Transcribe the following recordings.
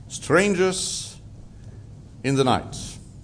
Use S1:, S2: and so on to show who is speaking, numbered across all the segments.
S1: Strangers in the Night.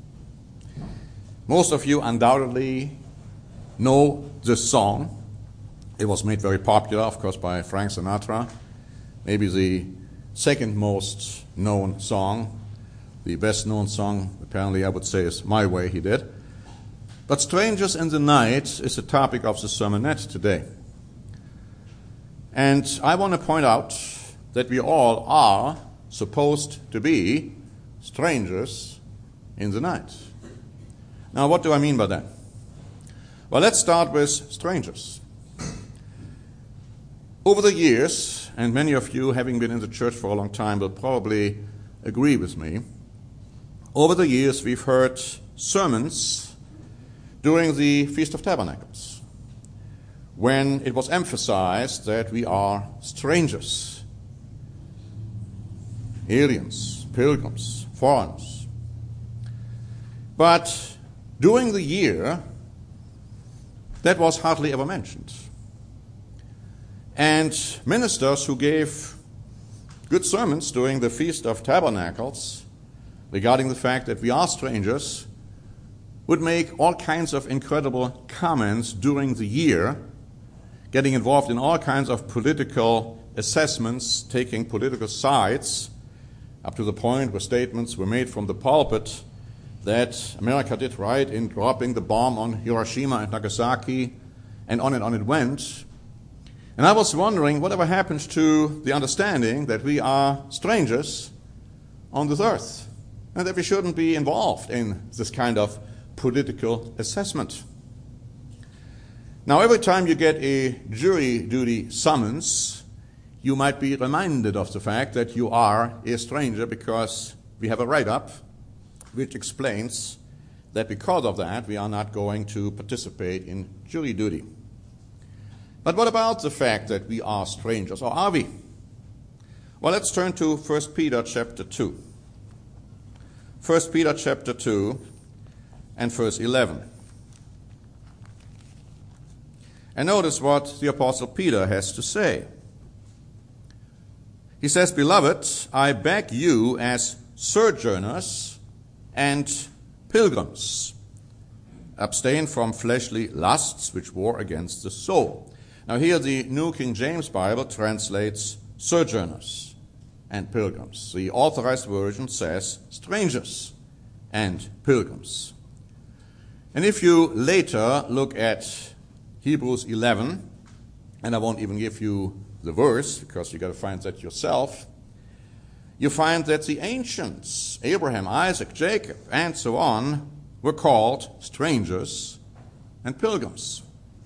S1: Most of you undoubtedly know this song. It was made very popular, of course, by Frank Sinatra. Maybe the second most known song. The best known song, apparently, I would say, is My Way, he did. But Strangers in the Night is the topic of the sermonette today. And I want to point out that we all are supposed to be strangers in the night. Now, what do I mean by that? Well, let's start with strangers. Over the years, and many of you, having been in the church for a long time, will probably agree with me, over the years we've heard sermons during the Feast of Tabernacles, when it was emphasized that we are strangers, aliens, pilgrims, foreigners. But during the year, that was hardly ever mentioned. And ministers who gave good sermons during the Feast of Tabernacles regarding the fact that we are strangers would make all kinds of incredible comments during the year, getting involved in all kinds of political assessments, taking political sides, up to the point where statements were made from the pulpit that America did right in dropping the bomb on Hiroshima and Nagasaki, and on it went. And I was wondering whatever happened to the understanding that we are strangers on this earth, and that we shouldn't be involved in this kind of political assessment. Now, every time you get a jury duty summons, you might be reminded of the fact that you are a stranger, because we have a write-up which explains that because of that we are not going to participate in jury duty. But what about the fact that we are strangers, or are we? Well, let's turn to 1 Peter chapter 2. 1 Peter chapter 2 and verse 11. And notice what the Apostle Peter has to say. He says, "Beloved, I beg you as sojourners and pilgrims, abstain from fleshly lusts which war against the soul." Now here the New King James Bible translates sojourners and pilgrims. The Authorized Version says strangers and pilgrims. And if you later look at Hebrews 11, and I won't even give you the verse, because you've got to find that yourself, you find that the ancients, Abraham, Isaac, Jacob, and so on, were called strangers and pilgrims.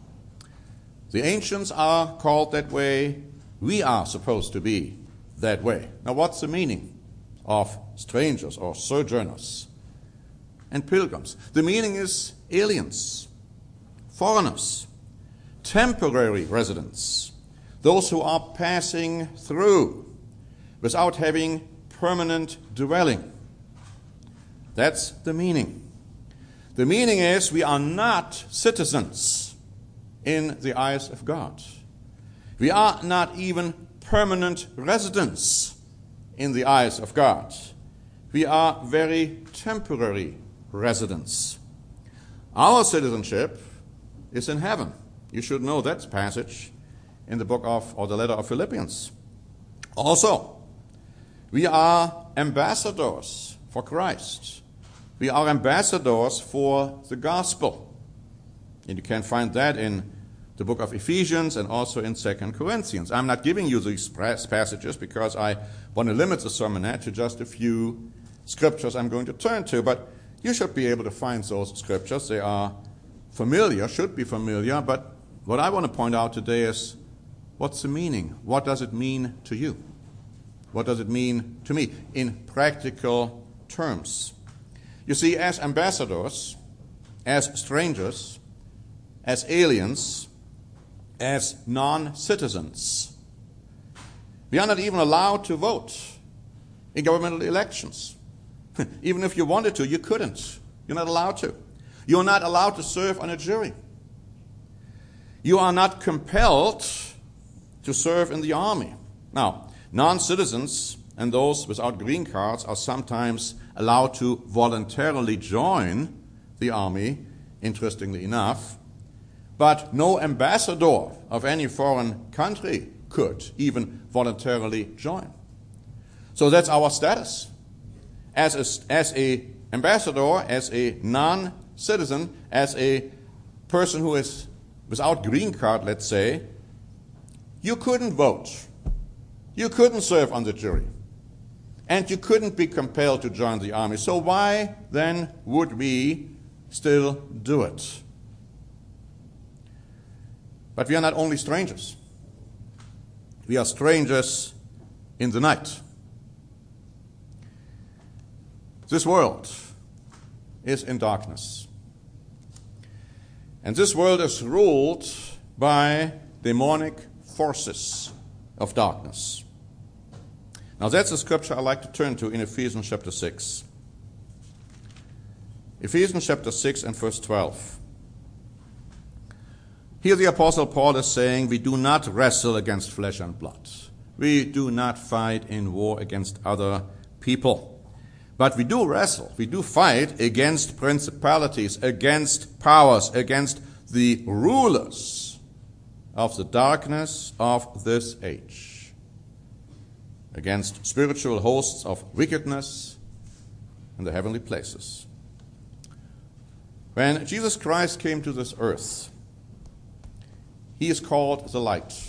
S1: The ancients are called that way. We are supposed to be that way. Now, what's the meaning of strangers or sojourners and pilgrims? The meaning is aliens, foreigners, temporary residents, those who are passing through without having permanent dwelling. That's the meaning. The meaning is we are not citizens in the eyes of God. We are not even permanent residents in the eyes of God. We are very temporary residents. Our citizenship is in heaven. You should know that passage in the book of, or the letter of Philippians. Also, we are ambassadors for Christ. We are ambassadors for the gospel. And you can find that in the book of Ephesians and also in 2 Corinthians. I'm not giving you these passages because I want to limit the sermonette to just a few scriptures I'm going to turn to, but you should be able to find those scriptures. They are familiar, should be familiar, but what I want to point out today is, what's the meaning? What does it mean to you? What does it mean to me in practical terms? You see, as ambassadors, as strangers, as aliens, as non-citizens, we are not even allowed to vote in governmental elections. Even if you wanted to, you couldn't. You're not allowed to. You're not allowed to serve on a jury. You are not compelled to serve in the army. Now, non-citizens and those without green cards are sometimes allowed to voluntarily join the army, interestingly enough. But no ambassador of any foreign country could even voluntarily join. So that's our status. As a ambassador, as a non-citizen, as a person who is without green card, let's say, you couldn't vote. You couldn't serve on the jury. And you couldn't be compelled to join the army. So why then would we still do it? But we are not only strangers. We are strangers in the night. This world is in darkness. And this world is ruled by demonic forces of darkness. Now that's a scripture I like to turn to in Ephesians chapter 6. Ephesians chapter 6 and verse 12. Here the Apostle Paul is saying, we do not wrestle against flesh and blood. We do not fight in war against other people. But we do wrestle, we do fight against principalities, against powers, against the rulers of the darkness of this age, against spiritual hosts of wickedness in the heavenly places. When Jesus Christ came to this earth, he is called the light.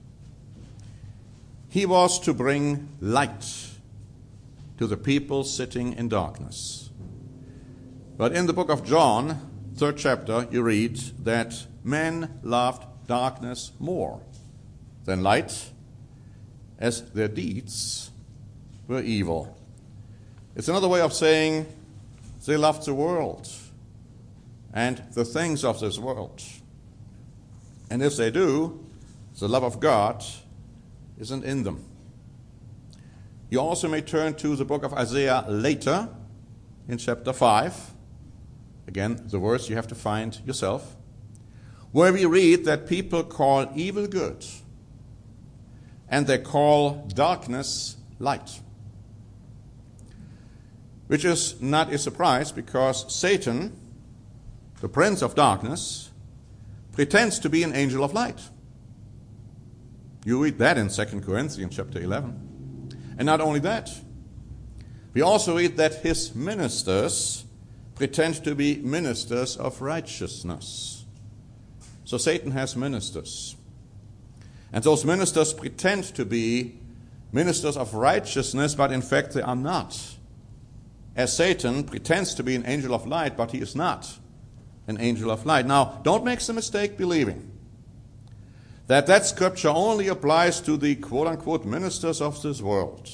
S1: He was to bring light to the people sitting in darkness. But in the book of John, 3rd chapter, you read that men loved darkness more than light, as their deeds were evil. It's another way of saying they loved the world and the things of this world. And if they do, the love of God isn't in them. You also may turn to the book of Isaiah later, in chapter 5. Again, the verse you have to find yourself, where we read that people call evil good, and they call darkness light. Which is not a surprise, because Satan, the prince of darkness, pretends to be an angel of light. You read that in 2 Corinthians chapter 11. And not only that, we also read that his ministers pretend to be ministers of righteousness. So Satan has ministers. And those ministers pretend to be ministers of righteousness, but in fact they are not. As Satan pretends to be an angel of light, but he is not an angel of light. Now, don't make the mistake believing that scripture only applies to the quote-unquote ministers of this world.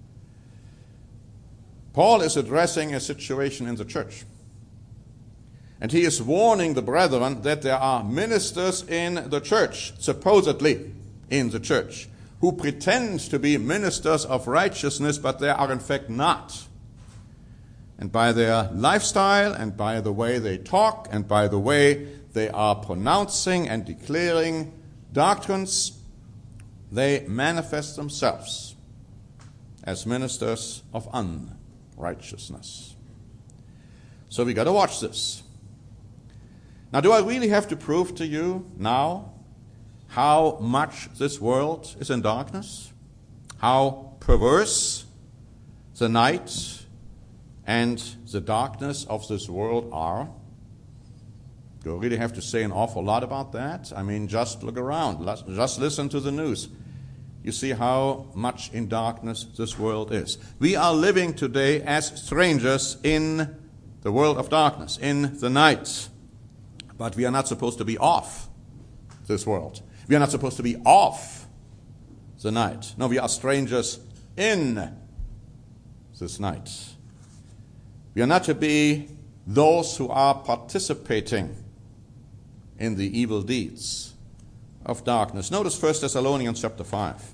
S1: Paul is addressing a situation in the church. And he is warning the brethren that there are ministers in the church, supposedly in the church, who pretend to be ministers of righteousness, but they are in fact not. And by their lifestyle, and by the way they talk, and by the way they are pronouncing and declaring doctrines, they manifest themselves as ministers of unrighteousness. So we got to watch this. Now, do I really have to prove to you now how much this world is in darkness? How perverse the night and the darkness of this world are? Do I really have to say an awful lot about that? I mean, just look around. Just listen to the news. You see how much in darkness this world is. We are living today as strangers in the world of darkness, in the night. But we are not supposed to be off this world. We are not supposed to be off the night. No, we are strangers in this night. We are not to be those who are participating in the evil deeds of darkness. Notice 1 Thessalonians chapter 5.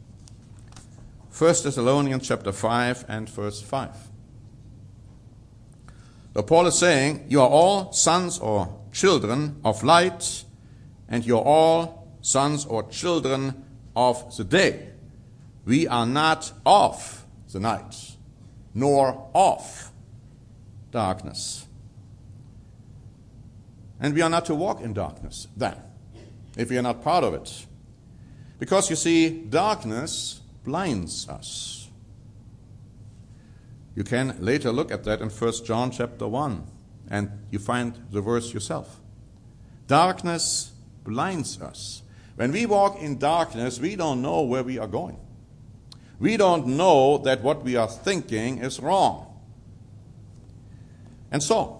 S1: 1 Thessalonians chapter 5 and verse 5. So Paul is saying, you are all sons or children of light, and you are all sons or children of the day. We are not of the night, nor of darkness. And we are not to walk in darkness then, if we are not part of it. Because you see, darkness blinds us. You can later look at that in 1 John chapter 1, and you find the verse yourself. Darkness blinds us. When we walk in darkness, we don't know where we are going. We don't know that what we are thinking is wrong. And so,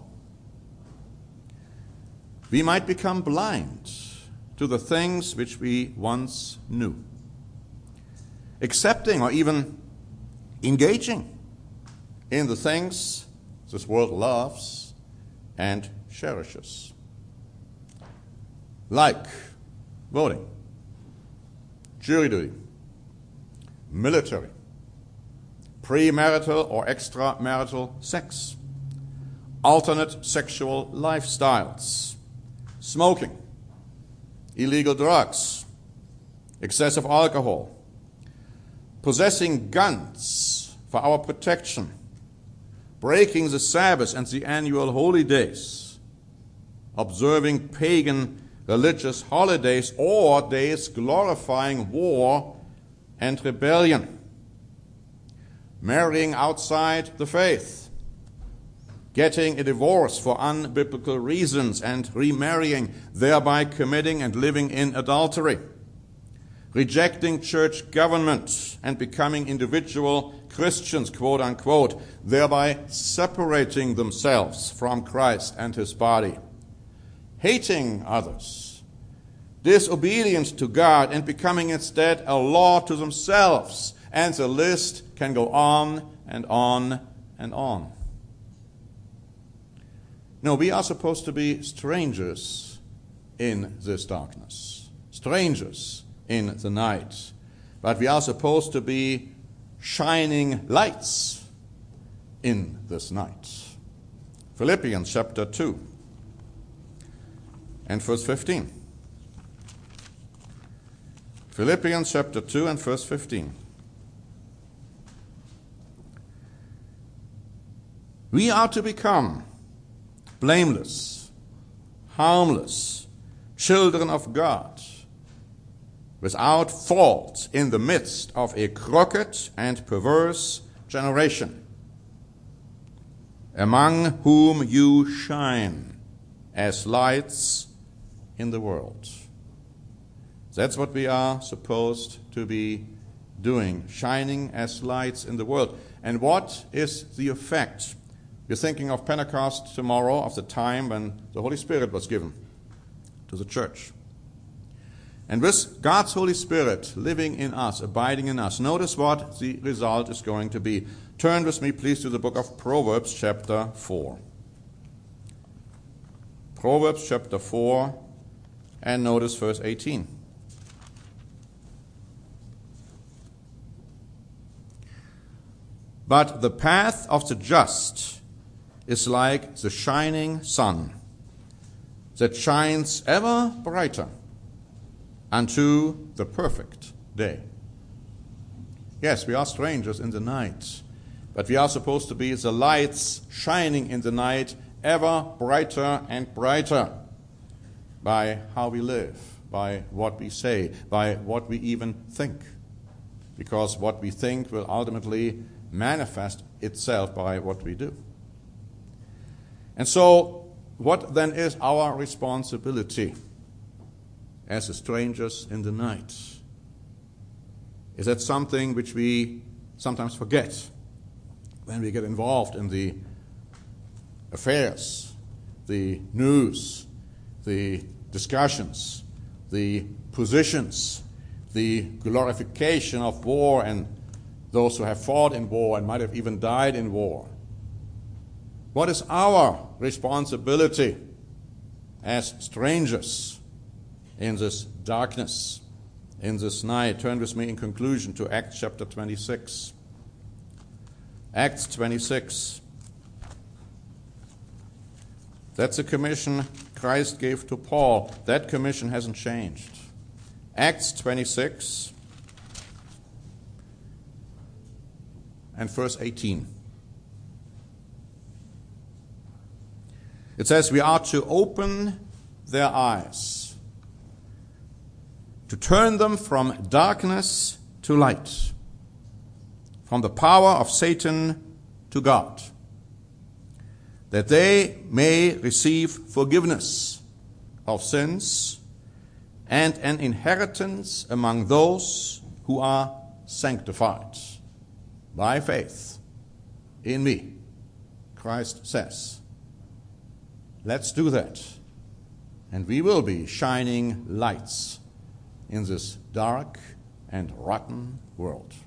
S1: we might become blind to the things which we once knew, accepting or even engaging in the things this world loves and cherishes, like voting, jury duty, military, premarital or extramarital sex, alternate sexual lifestyles, smoking, illegal drugs, excessive alcohol, possessing guns for our protection, breaking the Sabbath and the annual holy days, observing pagan religious holidays or days glorifying war and rebellion, marrying outside the faith, getting a divorce for unbiblical reasons and remarrying, thereby committing and living in adultery, rejecting church government and becoming individual Christians, quote unquote, thereby separating themselves from Christ and his body, hating others, disobedient to God, and becoming instead a law to themselves. And the list can go on and on and on. No, we are supposed to be strangers in this darkness, strangers in the night. But we are supposed to be shining lights in this night. Philippians chapter 2 and verse 15. Philippians chapter 2 and verse 15. We are to become blameless, harmless, children of God, without fault in the midst of a crooked and perverse generation, among whom you shine as lights in the world. That's what we are supposed to be doing, shining as lights in the world. And what is the effect? We're thinking of Pentecost tomorrow, of the time when the Holy Spirit was given to the church. And with God's Holy Spirit living in us, abiding in us, notice what the result is going to be. Turn with me, please, to the book of Proverbs, chapter 4. Proverbs, chapter 4, and notice verse 18. But the path of the just is like the shining sun that shines ever brighter unto the perfect day. Yes, we are strangers in the night, but we are supposed to be the lights shining in the night, ever brighter and brighter, by how we live, by what we say, by what we even think. Because what we think will ultimately manifest itself by what we do. And so, what then is our responsibility as strangers in the night? Is that something which we sometimes forget when we get involved in the affairs, the news, the discussions, the positions, the glorification of war and those who have fought in war and might have even died in war? What is our responsibility as strangers in this darkness, in this night? Turn with me in conclusion to Acts chapter 26. Acts 26. That's a commission Christ gave to Paul. That commission hasn't changed. Acts 26 and verse 18. It says we are to open their eyes, to turn them from darkness to light, from the power of Satan to God, that they may receive forgiveness of sins and an inheritance among those who are sanctified by faith in me, Christ says. Let's do that, and we will be shining lights in this dark and rotten world.